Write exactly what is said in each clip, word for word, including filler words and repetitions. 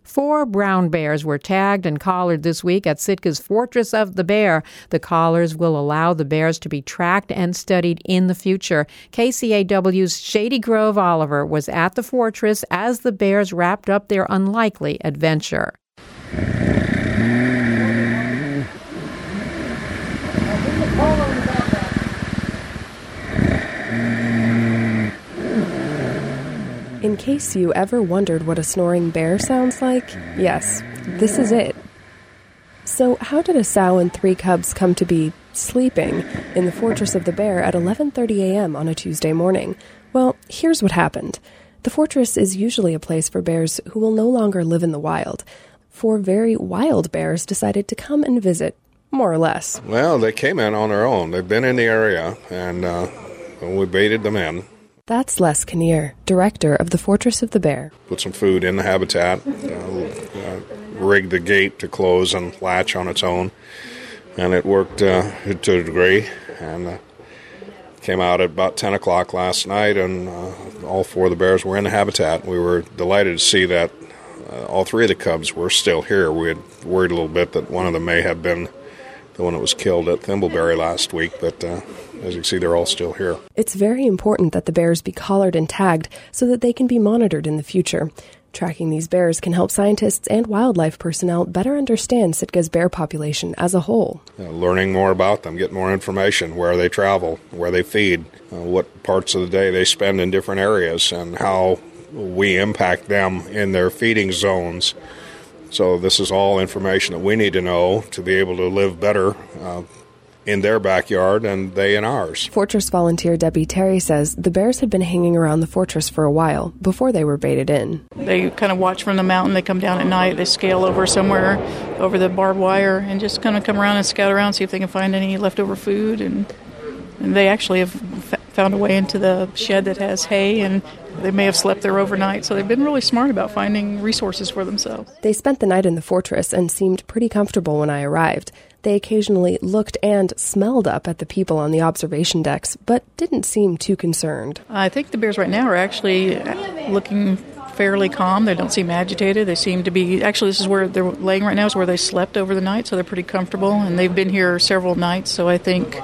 Four brown bears were tagged and collared this week at Sitka's Fortress of the Bear. The collars will allow the bears to be tracked and studied in the future. K C A W's Shady Grove Oliver was at the fortress as the bears wrapped up their unlikely adventure. In case you ever wondered what a snoring bear sounds like, yes, this is it. So how did a sow and three cubs come to be sleeping in the Fortress of the Bear at eleven thirty a.m. on a Tuesday morning? Well, here's what happened. The fortress is usually a place for bears who will no longer live in the wild. Four very wild bears decided to come and visit, more or less. Well, they came in on their own. They've been in the area, and uh, we baited them in. That's Les Kinnear, director of the Fortress of the Bear. Put some food in the habitat, uh, uh, rigged the gate to close and latch on its own, and it worked uh, to a degree. And uh, came out at about ten o'clock last night, and uh, all four of the bears were in the habitat. We were delighted to see that uh, all three of the cubs were still here. We had worried a little bit that one of them may have been the one that was killed at Thimbleberry last week, but uh, as you can see, they're all still here. It's very important that the bears be collared and tagged so that they can be monitored in the future. Tracking these bears can help scientists and wildlife personnel better understand Sitka's bear population as a whole. Uh, learning more about them, get more information, where they travel, where they feed, uh, what parts of the day they spend in different areas, and how we impact them in their feeding zones. So this is all information that we need to know to be able to live better uh, in their backyard and they in ours. Fortress volunteer Debbie Terry says the bears had been hanging around the fortress for a while before they were baited in. They kind of watch from the mountain. They come down at night. They scale over somewhere over the barbed wire and just kind of come around and scout around, see if they can find any leftover food. And, and they actually have f- found a way into the shed that has hay, and they may have slept there overnight. So they've been really smart about finding resources for themselves. They spent the night in the fortress and seemed pretty comfortable when I arrived. They occasionally looked and smelled up at the people on the observation decks, but didn't seem too concerned. I think the bears right now are actually looking fairly calm. They don't seem agitated. They seem to be, actually this is where they're laying right now, is where they slept over the night, so they're pretty comfortable, and they've been here several nights, so I think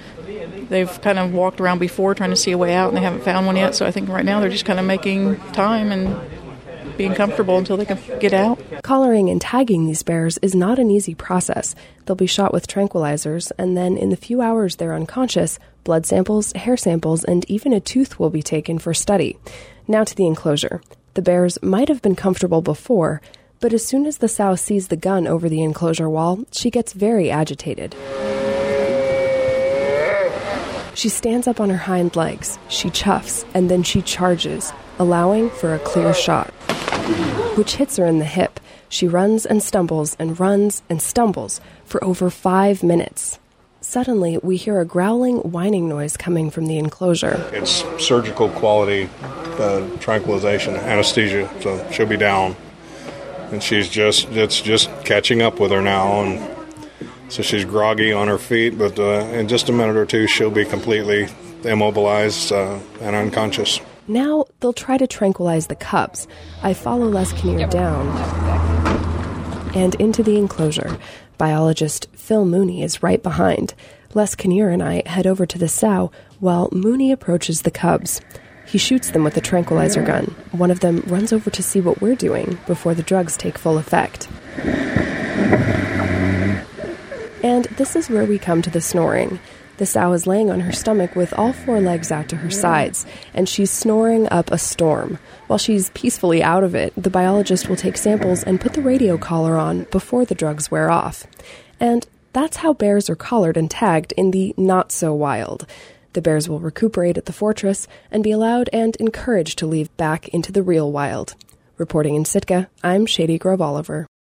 they've kind of walked around before trying to see a way out, and they haven't found one yet, so I think right now they're just kind of making time and being comfortable until they can get out. Collaring and tagging these bears is not an easy process. They'll be shot with tranquilizers, and then in the few hours they're unconscious, blood samples, hair samples, and even a tooth will be taken for study. Now to the enclosure. The bears might have been comfortable before, but as soon as the sow sees the gun over the enclosure wall, she gets very agitated. She stands up on her hind legs, she chuffs, and then she charges, allowing for a clear shot, which hits her in the hip. She runs and stumbles and runs and stumbles for over five minutes. Suddenly, we hear a growling, whining noise coming from the enclosure. It's surgical quality uh, tranquilization, anesthesia, so she'll be down. And she's just, it's just catching up with her now, and so she's groggy on her feet, but uh, in just a minute or two, she'll be completely immobilized uh, and unconscious. Now they'll try to tranquilize the cubs. I follow Les Kinnear down and into the enclosure. Biologist Phil Mooney is right behind. Les Kinnear and I head over to the sow while Mooney approaches the cubs. He shoots them with a tranquilizer gun. One of them runs over to see what we're doing before the drugs take full effect. And this is where we come to the snoring. The sow is laying on her stomach with all four legs out to her sides, and she's snoring up a storm. While she's peacefully out of it, the biologist will take samples and put the radio collar on before the drugs wear off. And that's how bears are collared and tagged in the not-so-wild. The bears will recuperate at the fortress and be allowed and encouraged to leave back into the real wild. Reporting in Sitka, I'm Shady Grove Oliver.